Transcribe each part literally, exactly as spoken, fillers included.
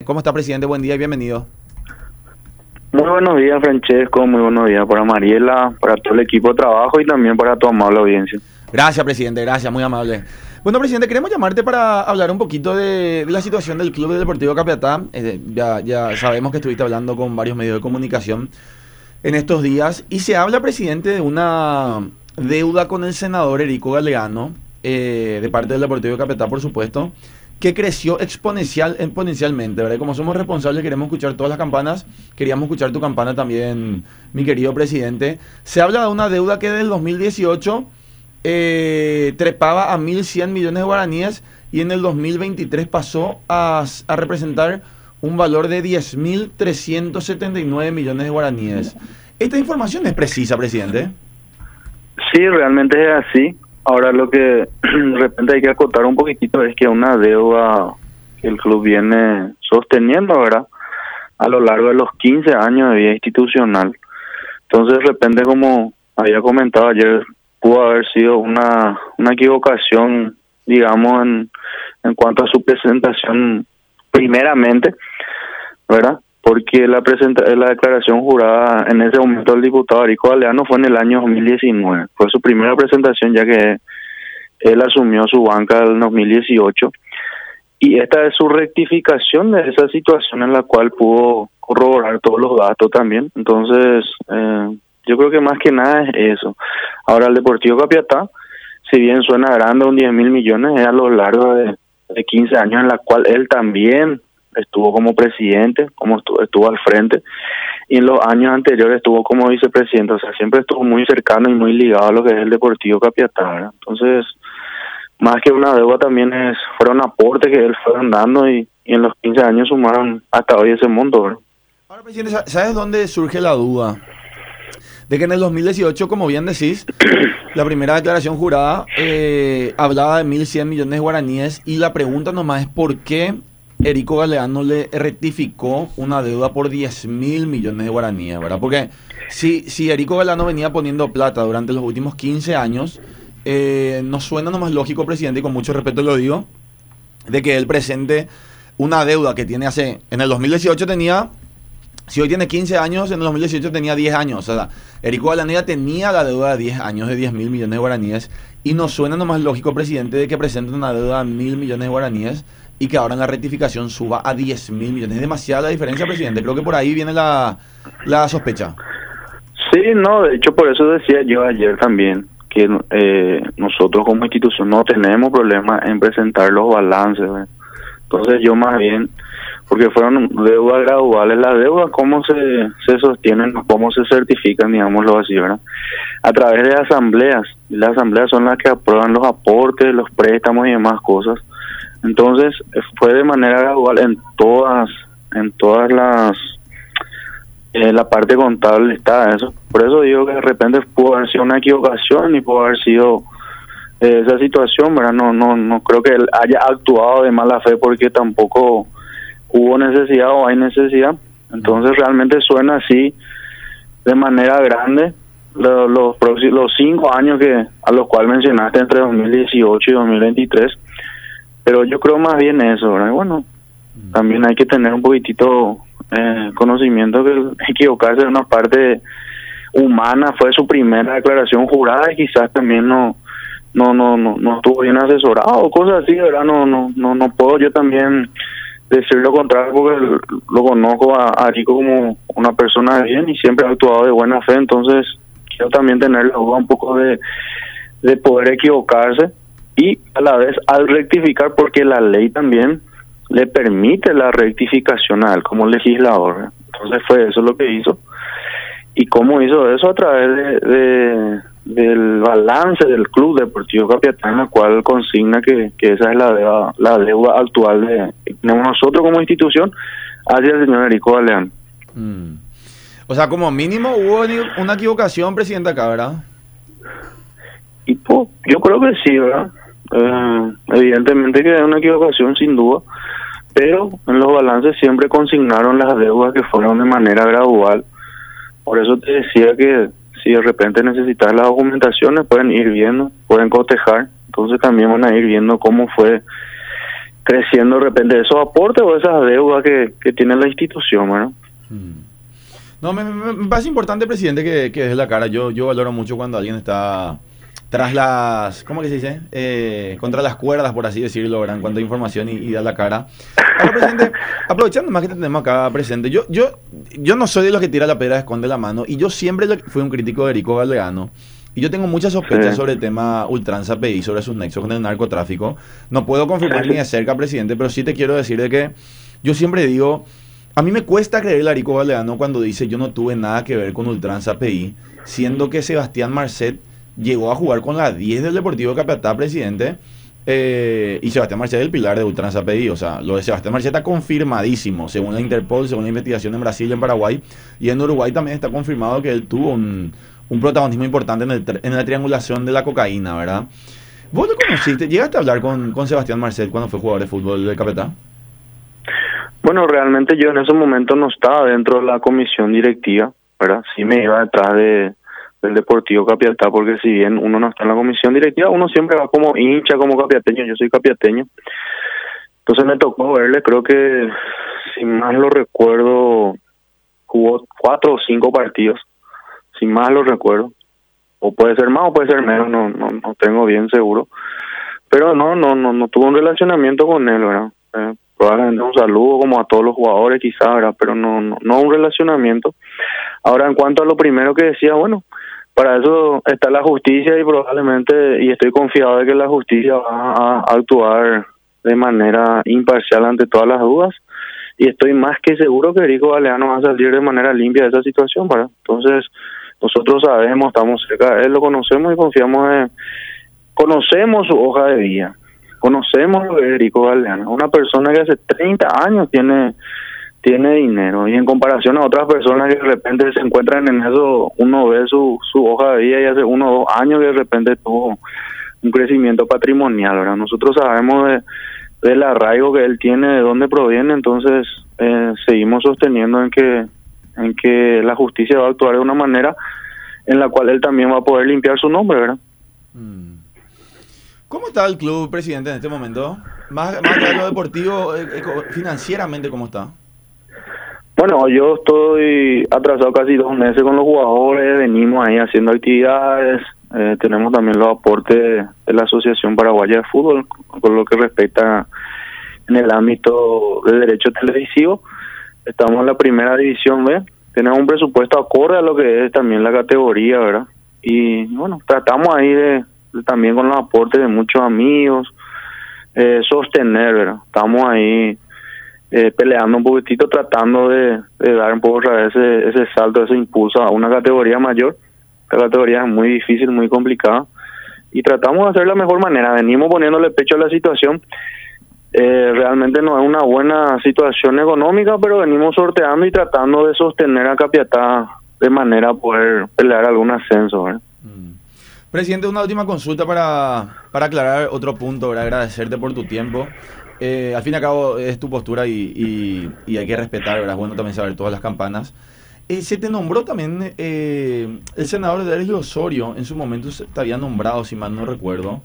¿Cómo está, presidente? Buen día y bienvenido. Muy buenos días, Francesco. Muy buenos días para Mariela, para todo el equipo de trabajo y también para tu amable audiencia. Gracias, presidente. Gracias, muy amable. Bueno, presidente, queremos llamarte para hablar un poquito de, de la situación del Club Deportivo Capiatá. Eh, ya, ya sabemos que estuviste hablando con varios medios de comunicación en estos días y se habla, presidente, de una deuda con el senador Erico Galeano, eh, de parte del Deportivo Capiatá, por supuesto, que creció exponencial, exponencialmente, ¿verdad? Como somos responsables, queremos escuchar todas las campanas. Queríamos escuchar tu campana también, mi querido presidente. Se habla de una deuda que desde el dos mil dieciocho eh, trepaba a mil cien millones de guaraníes y en el dos mil veintitrés pasó a, a representar un valor de diez mil trescientos setenta y nueve millones de guaraníes. ¿Esta información es precisa, presidente? Sí, realmente es así. Ahora lo que de repente hay que acotar un poquitito es que una deuda que el club viene sosteniendo, ¿verdad?, a lo largo de los quince años de vida institucional. Entonces de repente, como había comentado ayer, pudo haber sido una, una equivocación, digamos, en, en cuanto a su presentación primeramente, ¿verdad? Porque la presenta la declaración jurada en ese momento del diputado Erico Galeano fue en el año dos mil diecinueve. Fue su primera presentación, ya que él asumió su banca en dos mil dieciocho. Y esta es su rectificación de esa situación en la cual pudo corroborar todos los datos también. Entonces, eh, yo creo que más que nada es eso. Ahora, el Deportivo Capiatá, si bien suena grande, un diez mil millones, es a lo largo de, de quince años en la cual él también estuvo como presidente, como estuvo, estuvo al frente, y en los años anteriores estuvo como vicepresidente. O sea, siempre estuvo muy cercano y muy ligado a lo que es el Deportivo Capiatá, ¿verdad? Entonces, más que una deuda, también es fueron aportes que él fueron dando y, y en los quince años sumaron hasta hoy ese monto, ¿verdad? Ahora, presidente, ¿sabes dónde surge la duda? De que en el dos mil dieciocho, como bien decís, la primera declaración jurada eh, hablaba de mil cien millones de guaraníes y la pregunta nomás es por qué Erico Galeano le rectificó una deuda por diez mil millones de guaraníes, ¿verdad? Porque si, si Erico Galeano venía poniendo plata durante los últimos quince años, eh, nos suena nomás lógico, presidente, y con mucho respeto lo digo, de que él presente una deuda que tiene hace... En el dos mil dieciocho tenía... Si hoy tiene quince años, en el dos mil dieciocho tenía diez años. O sea, Erico Galeano ya tenía la deuda de diez años de diez mil millones de guaraníes. Y nos suena nomás lógico, presidente, de que presente una deuda de mil millones de guaraníes y que ahora en la rectificación suba a diez mil millones. Es demasiada la diferencia, presidente. Creo que por ahí viene la, la sospecha. Sí, no, de hecho por eso decía yo ayer también que eh, nosotros como institución no tenemos problema en presentar los balances, ¿verdad? Entonces yo más bien, porque fueron deudas graduales, las deudas cómo se, se sostienen, cómo se certifican, digámoslo así, ¿verdad? A través de asambleas. Las asambleas son las que aprueban los aportes, los préstamos y demás cosas. Entonces fue de manera gradual en todas, en todas las, eh, la parte contable está eso. Por eso digo que de repente pudo haber sido una equivocación y pudo haber sido eh, esa situación, ¿verdad? No, no, no creo que él haya actuado de mala fe porque tampoco hubo necesidad o hay necesidad. Entonces realmente suena así de manera grande los, los, los cinco años que a los cuales mencionaste entre dos mil dieciocho y dos mil veintitrés. Pero yo creo más bien eso, ¿verdad? Bueno, también hay que tener un poquitito eh, conocimiento que equivocarse en una parte humana fue su primera declaración jurada y quizás también no no no no, no estuvo bien asesorado o cosas así, ¿verdad? No no no no puedo yo también decir lo contrario porque lo conozco a, a Rico como una persona de bien y siempre ha actuado de buena fe. Entonces quiero también tener la duda un poco de, de poder equivocarse y a la vez al rectificar, porque la ley también le permite la rectificación a él como legislador. Entonces fue eso lo que hizo. ¿Y cómo hizo eso? A través de, de del balance del Club Deportivo Capiatá, en la cual consigna que, que esa es la deuda, la deuda actual de, de nosotros como institución hacia el señor Erico Galeano. Mm. O sea, como mínimo hubo una equivocación, presidente, acá, ¿verdad? Y pues, yo creo que sí, ¿verdad? Eh, evidentemente que es una equivocación sin duda, pero en los balances siempre consignaron las deudas que fueron de manera gradual. Por eso te decía que si de repente necesitas las documentaciones pueden ir viendo, pueden cotejar, entonces también van a ir viendo cómo fue creciendo de repente esos aportes o esas deudas que, que tiene la institución, ¿verdad? Mm. No, me, me, me parece importante, presidente, que, que deje la cara. Yo, yo valoro mucho cuando alguien está tras las, ¿cómo que se dice? Eh, contra las cuerdas, por así decirlo, ¿verdad? En cuanto a información y, y da la cara. Ahora, presidente, aprovechando más que tenemos acá presente, yo, yo, yo no soy de los que tira la pedra y esconde la mano, y yo siempre fui un crítico de Erico Galeano. Y yo tengo muchas sospechas sí. sobre el tema Ultranza P I, sobre sus nexos con el narcotráfico. No puedo confirmar ni de cerca, presidente, pero sí te quiero decir de que yo siempre digo, a mí me cuesta creer a Erico Galeano cuando dice yo no tuve nada que ver con Ultranza P I, siendo que Sebastián Marcet llegó a jugar con la diez del Deportivo Capiatá, presidente, eh, y Sebastián Marcet es el pilar de Ultranza P I. O sea, lo de Sebastián Marcet está confirmadísimo, según la Interpol, según la investigación en Brasil y en Paraguay, y en Uruguay también está confirmado que él tuvo un... un protagonismo importante en, el, en la triangulación de la cocaína, ¿verdad? ¿Vos lo conociste? ¿Llegaste a hablar con, con Sebastián Marcet cuando fue jugador de fútbol del Capiatá? Bueno, realmente yo en ese momento no estaba dentro de la comisión directiva, ¿verdad? Sí me iba detrás de, del Deportivo Capiatá, porque si bien uno no está en la comisión directiva, uno siempre va como hincha, como capiateño. Yo soy capiateño. Entonces me tocó verle, creo que, si más lo recuerdo, jugó cuatro o cinco partidos. Si más lo recuerdo, o puede ser más o puede ser menos, no no no tengo bien seguro, pero no no no no tuve un relacionamiento con él, ¿verdad? Eh, probablemente un saludo como a todos los jugadores quizás, ¿verdad? Pero no, no no un relacionamiento. Ahora, en cuanto a lo primero que decía, bueno, para eso está la justicia y probablemente, y estoy confiado de que la justicia va a actuar de manera imparcial ante todas las dudas, y estoy más que seguro que Erico Galeano va a salir de manera limpia de esa situación, ¿verdad? Entonces, nosotros sabemos, estamos cerca de él, lo conocemos y confiamos en... Conocemos su hoja de vida, conocemos lo de Erico Galeano, una persona que hace treinta años tiene tiene dinero, y en comparación a otras personas que de repente se encuentran en eso, uno ve su, su hoja de vida y hace uno o dos años que de repente tuvo un crecimiento patrimonial, ¿verdad? Nosotros sabemos de, del arraigo que él tiene, de dónde proviene, entonces eh, seguimos sosteniendo en que en que la justicia va a actuar de una manera en la cual él también va a poder limpiar su nombre, ¿verdad? ¿Cómo está el club, presidente, en este momento? Más, más allá de lo deportivo, eh, financieramente, ¿cómo está? Bueno, yo estoy atrasado casi dos meses con los jugadores, venimos ahí haciendo actividades, eh, tenemos también los aportes de la Asociación Paraguaya de Fútbol, con lo que respecta en el ámbito de derecho televisivo. Estamos en la primera división B, tenemos un presupuesto acorde a lo que es también la categoría, ¿verdad? Y bueno, tratamos ahí de, de también con los aportes de muchos amigos, eh, sostener, ¿verdad? Estamos ahí eh, peleando un poquitito, tratando de, de dar un poco otra vez ese, ese salto, ese impulso a una categoría mayor. La categoría es muy difícil, muy complicada, y tratamos de hacer la mejor manera. Venimos poniéndole pecho a la situación. Eh, realmente no es una buena situación económica, pero venimos sorteando y tratando de sostener a Capiatá de manera a poder pelear algún ascenso, ¿verdad? Mm. Presidente, una última consulta para, para aclarar otro punto, ¿verdad? Agradecerte por tu tiempo. Eh, al fin y al cabo es tu postura y, y, y hay que respetar, ¿verdad? Es bueno también saber todas las campanas. Eh, se te nombró también eh, el senador Derlis Osorio, en su momento se te había nombrado, si mal no recuerdo.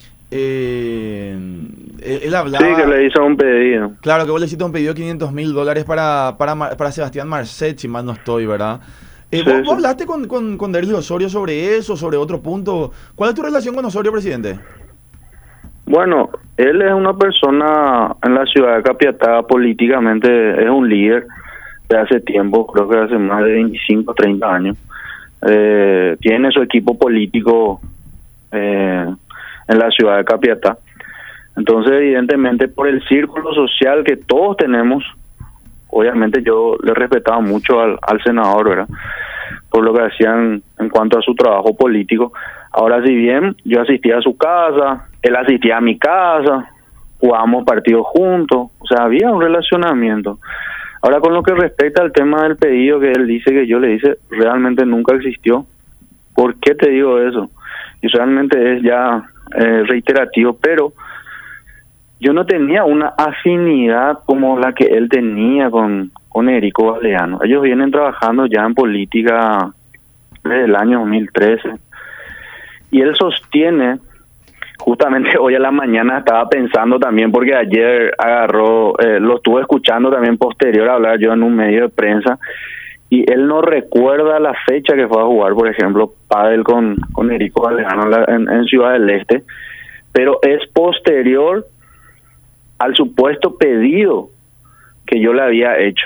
Eh, él, él hablaba... Sí, que le hizo un pedido. Claro, que vos le hiciste un pedido de quinientos mil dólares para, para, para Sebastián Marcet, si mal no estoy, ¿verdad? Eh, Sí, ¿vos, sí. vos hablaste con, con, con Derlis Osorio sobre eso, sobre otro punto? ¿Cuál es tu relación con Osorio, presidente? Bueno, él es una persona en la ciudad de Capiatá, políticamente es un líder de hace tiempo, creo que hace más de veinticinco, treinta años. Eh, tiene su equipo político eh, en la ciudad de Capiatá. Entonces, evidentemente, por el círculo social que todos tenemos, obviamente yo le respetaba mucho al, al senador, ¿verdad? Por lo que hacían en cuanto a su trabajo político. Ahora, si bien yo asistía a su casa, él asistía a mi casa, jugábamos partidos juntos, o sea, había un relacionamiento. Ahora, con lo que respecta al tema del pedido que él dice que yo le hice, realmente nunca existió. ¿Por qué te digo eso? Y realmente es ya eh, reiterativo, pero yo no tenía una afinidad como la que él tenía con, con Erico Galeano. Ellos vienen trabajando ya en política desde el año dos mil trece. Y él sostiene justamente hoy a la mañana estaba pensando también, porque ayer agarró, eh, lo estuve escuchando también posterior a hablar yo en un medio de prensa, y él no recuerda la fecha que fue a jugar, por ejemplo, pádel con, con Erico Galeano en, en Ciudad del Este, pero es posterior al supuesto pedido que yo le había hecho.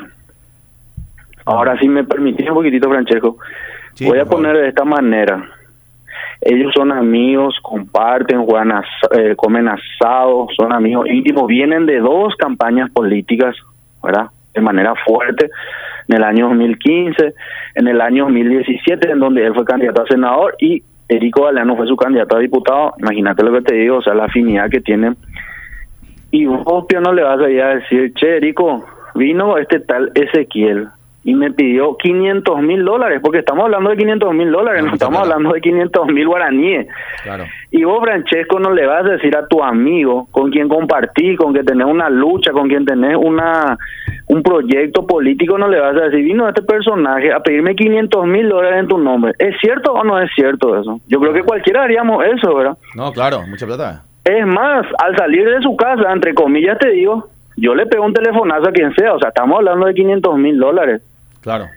Ahora, si me permitís un poquitito, Francesco, sí, voy a poner de esta manera. Ellos son amigos, comparten, juegan as eh, comen asado, son amigos íntimos, vienen de dos campañas políticas, ¿verdad? De manera fuerte, en el año dos mil quince, en el año dos mil diecisiete, en donde él fue candidato a senador y Erico Galeano fue su candidato a diputado. Imagínate lo que te digo, o sea, la afinidad que tienen. Y vos, Pio, no le vas a ir a decir, che, Erico, vino este tal Ezequiel y me pidió quinientos mil dólares, porque estamos hablando de quinientos mil dólares, no, no estamos claro. hablando de quinientos mil guaraníes. Claro. Y vos, Francesco, no le vas a decir a tu amigo con quien compartís, con quien tenés una lucha, con quien tenés una un proyecto político, no le vas a decir, vino este personaje a pedirme quinientos mil dólares en tu nombre. ¿Es cierto o no es cierto eso? Yo creo que cualquiera haríamos eso, ¿verdad? No, claro, mucha plata. Es más, al salir de su casa, entre comillas te digo, yo le pego un telefonazo a quien sea, o sea, estamos hablando de quinientos mil dólares. Claro.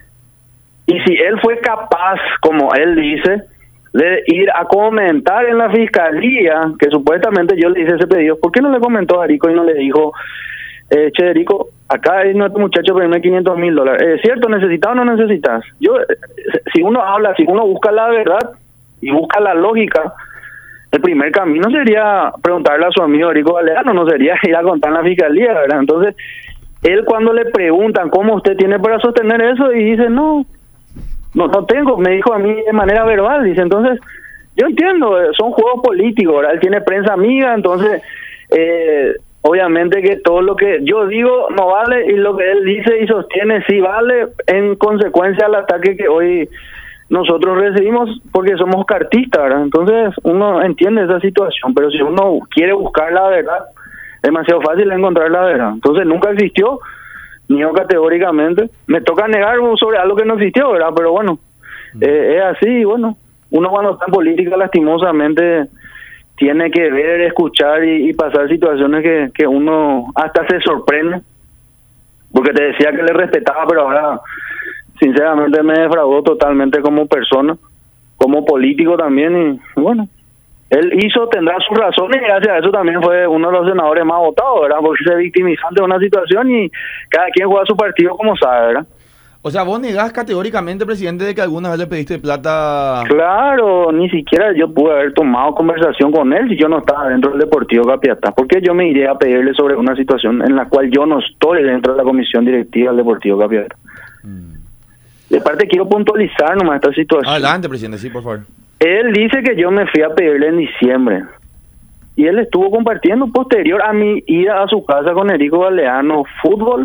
Y si él fue capaz, como él dice, de ir a comentar en la fiscalía, que supuestamente yo le hice ese pedido, ¿por qué no le comentó a Erico y no le dijo, eh, che, Erico, acá hay nuestro muchacho pedirme quinientos mil dólares? ¿Es cierto? ¿Necesitas o no necesitas? Yo, si uno habla, si uno busca la verdad y busca la lógica, el primer camino sería preguntarle a su amigo Erico Galeano, no sería ir a contar en la fiscalía, ¿verdad? Entonces, él cuando le preguntan cómo usted tiene para sostener eso, y dice, no, no, no tengo, me dijo a mí de manera verbal, dice, entonces, yo entiendo, son juegos políticos, ¿verdad? Él tiene prensa amiga, entonces, eh, obviamente que todo lo que yo digo no vale, y lo que él dice y sostiene sí vale, en consecuencia al ataque que hoy nosotros recibimos, porque somos cartistas, ¿verdad? Entonces, uno entiende esa situación, pero si uno quiere buscar la verdad, es demasiado fácil encontrar la verdad. Entonces nunca existió, niego categóricamente. Me toca negar sobre algo que no existió, ¿verdad? Pero bueno, mm. eh, es así, y bueno, uno cuando está en política lastimosamente tiene que ver, escuchar y, y pasar situaciones que, que uno hasta se sorprende, porque te decía que le respetaba, pero ahora sinceramente me defraudó totalmente como persona, como político también, y bueno, él hizo, tendrá sus razones, y gracias a eso también fue uno de los senadores más votados, ¿verdad? Porque se victimizó ante una situación y cada quien juega su partido como sabe, ¿verdad? O sea, vos negás categóricamente, presidente, de que alguna vez le pediste plata. Claro, ni siquiera yo pude haber tomado conversación con él si yo no estaba dentro del Deportivo Capiatá. ¿Por qué yo me iría a pedirle sobre una situación en la cual yo no estoy dentro de la comisión directiva del Deportivo Capiatá? Mm. De parte quiero puntualizar nomás esta situación. Adelante, presidente, sí, por favor. Él dice que yo me fui a pedirle en diciembre. Y él estuvo compartiendo posterior a mi ida a su casa con Erico Galeano, fútbol,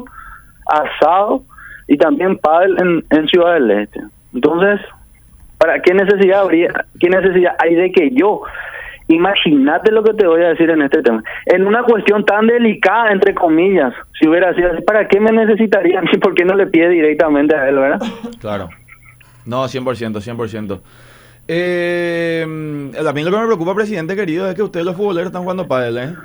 asado y también pádel en, en Ciudad del Este. Entonces, ¿para qué necesidad habría, qué necesidad hay de que yo, imagínate lo que te voy a decir en este tema, en una cuestión tan delicada, entre comillas, si hubiera sido así, ¿para qué me necesitaría a mí? ¿Por qué no le pide directamente a él, verdad? Claro. No, cien por ciento, cien por ciento. Eh, a mí lo que me preocupa, presidente querido, es que ustedes los futboleros están jugando pádel, ¿eh?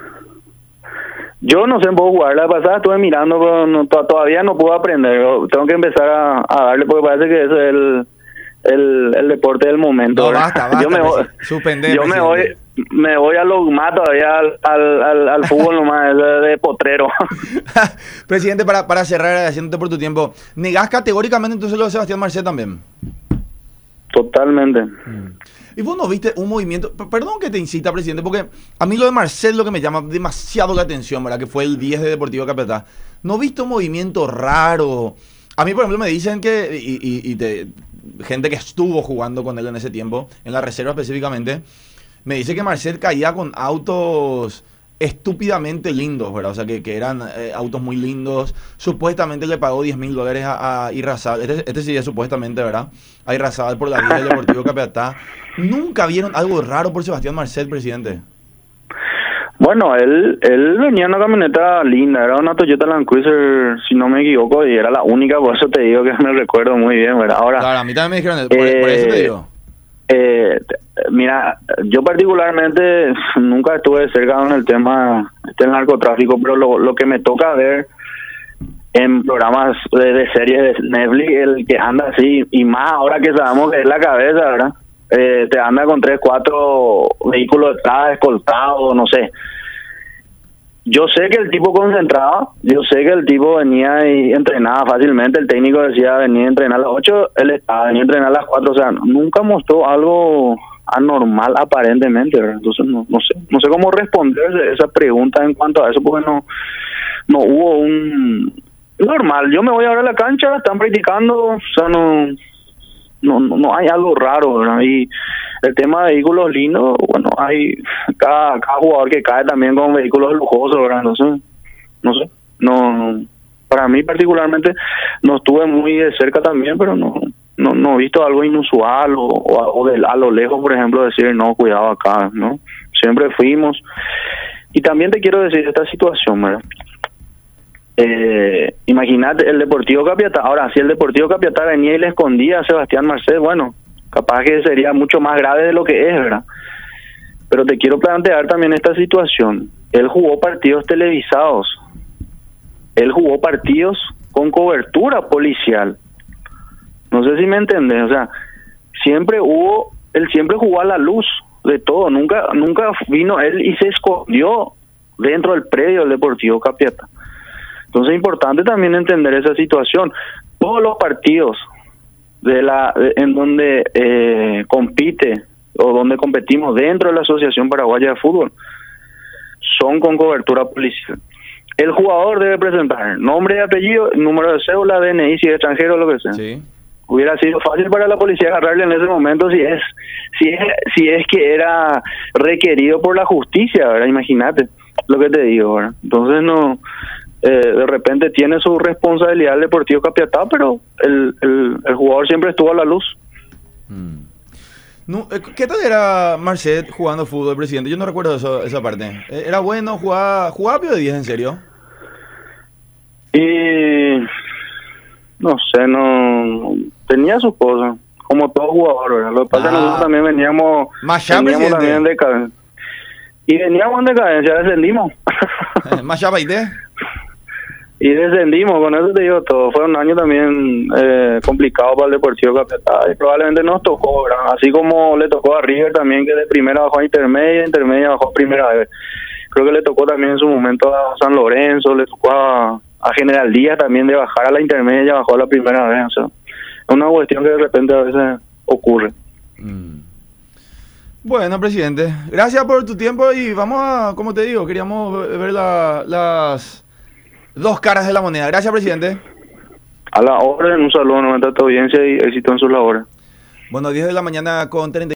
Yo no sé, puedo jugar. La pasada estuve mirando, pero no, todavía no puedo aprender. Yo tengo que empezar a, a darle, porque parece que ese es el, el, el deporte del momento. No, basta, basta. Yo me voy, Suspender, yo me voy, me voy a lo más todavía al, al, al, al fútbol nomás, de, de potrero. Presidente, para, para cerrar, haciéndote por tu tiempo, ¿negás categóricamente entonces lo de Sebastián Marcet también? Totalmente. Mm. Y vos no viste un movimiento, perdón que te incita, presidente, porque a mí lo de Marcel lo que me llama demasiado la atención, ¿verdad? Que fue el diez de Deportivo Capiatá. ¿No viste un movimiento raro? A mí, por ejemplo, me dicen que, y, y, y te, gente que estuvo jugando con él en ese tiempo, en la reserva específicamente, me dice que Marcel caía con autos estúpidamente lindos, ¿verdad? O sea, que, que eran eh, autos muy lindos. Supuestamente le pagó diez mil dólares a, a Irrazal. Este, este sería supuestamente, ¿verdad? A Irrazal por la vida del Deportivo Capiatá. ¿Nunca vieron algo raro por Sebastián Marcet, presidente? Bueno, él él venía en una camioneta linda. Era una Toyota Land Cruiser, si no me equivoco, y era la única. Por eso te digo que me recuerdo muy bien, ¿verdad? Ahora, claro, a mí también me dijeron, por, eh, por eso te digo. Eh, Mira, yo particularmente nunca estuve cerca en el tema del narcotráfico, pero lo, lo que me toca ver en programas de, de series de Netflix, el que anda así, y más ahora que sabemos que es la cabeza, ¿verdad? Eh, te anda con tres, cuatro vehículos detrás, escoltados, no sé. Yo sé que el tipo concentraba, yo sé que el tipo venía y entrenaba fácilmente, el técnico decía venía a entrenar a las ocho, él estaba, venía a entrenar a las cuatro, o sea, nunca mostró algo anormal aparentemente, ¿verdad? Entonces no, no sé, no sé cómo responder esa pregunta en cuanto a eso, porque no, no hubo un normal. Yo me voy ahora a la cancha, están practicando, o sea, no, no, no hay algo raro, ¿verdad? Y el tema de vehículos lindos, bueno, hay cada, cada jugador que cae también con vehículos lujosos, ¿verdad? Entonces, no sé, no, para mí particularmente no estuve muy de cerca también, pero no no no he visto algo inusual o, o, o de, a lo lejos, por ejemplo, decir no, cuidado acá, ¿no? Siempre fuimos. Y también te quiero decir esta situación, ¿verdad? Eh, imagínate el Deportivo Capiatá. Ahora, si el Deportivo Capiatá venía y le escondía a Sebastián Marcet, bueno, capaz que sería mucho más grave de lo que es, ¿verdad? Pero te quiero plantear también esta situación. Él jugó partidos televisados. Él jugó partidos con cobertura policial. No sé si me entendés, o sea, siempre hubo, él siempre jugó a la luz de todo, nunca nunca vino él y se escondió dentro del predio del Deportivo Capiatá. Entonces es importante también entender esa situación. Todos los partidos de la de, en donde eh, compite o donde competimos dentro de la Asociación Paraguaya de Fútbol son con cobertura policial. El jugador debe presentar nombre y apellido, número de cédula, D N I, si es extranjero o lo que sea. Sí. Hubiera sido fácil para la policía agarrarle en ese momento si es si es si es que era requerido por la justicia, ¿verdad? Imagínate lo que te digo, ¿verdad? Entonces no eh, de repente tiene su responsabilidad el Deportivo Capiatá, pero el, el, el jugador siempre estuvo a la luz. Mm. No, ¿qué tal era Marcet jugando fútbol, presidente? Yo no recuerdo eso, esa parte. ¿Era bueno? ¿Jugaba, jugaba Pío de diez, en serio? Y no sé, no tenía sus cosas, como todo jugador, ¿verdad? Lo que pasa es Ah. que nosotros también veníamos, Más ya, veníamos presidente. también de decadencia. Y veníamos en decadencia, descendimos. ¿Más ya, Paité? Y descendimos, con eso te digo todo. Fue un año también eh, complicado para el Deportivo Capiatá y probablemente nos tocó, ¿verdad? Así como le tocó a River también, que de primera bajó a intermedia, intermedia bajó a primera vez. Creo que le tocó también en su momento a San Lorenzo, le tocó a, a General Díaz también de bajar a la intermedia, ya bajó a la primera vez. O sea, es una cuestión que de repente a veces ocurre. Mm. Bueno, presidente, gracias por tu tiempo y vamos a, como te digo, queríamos ver la, las dos caras de la moneda. Gracias, presidente. A la orden, un saludo nuevamente a tu audiencia y éxito en sus labores. Bueno, diez de la mañana con treinta.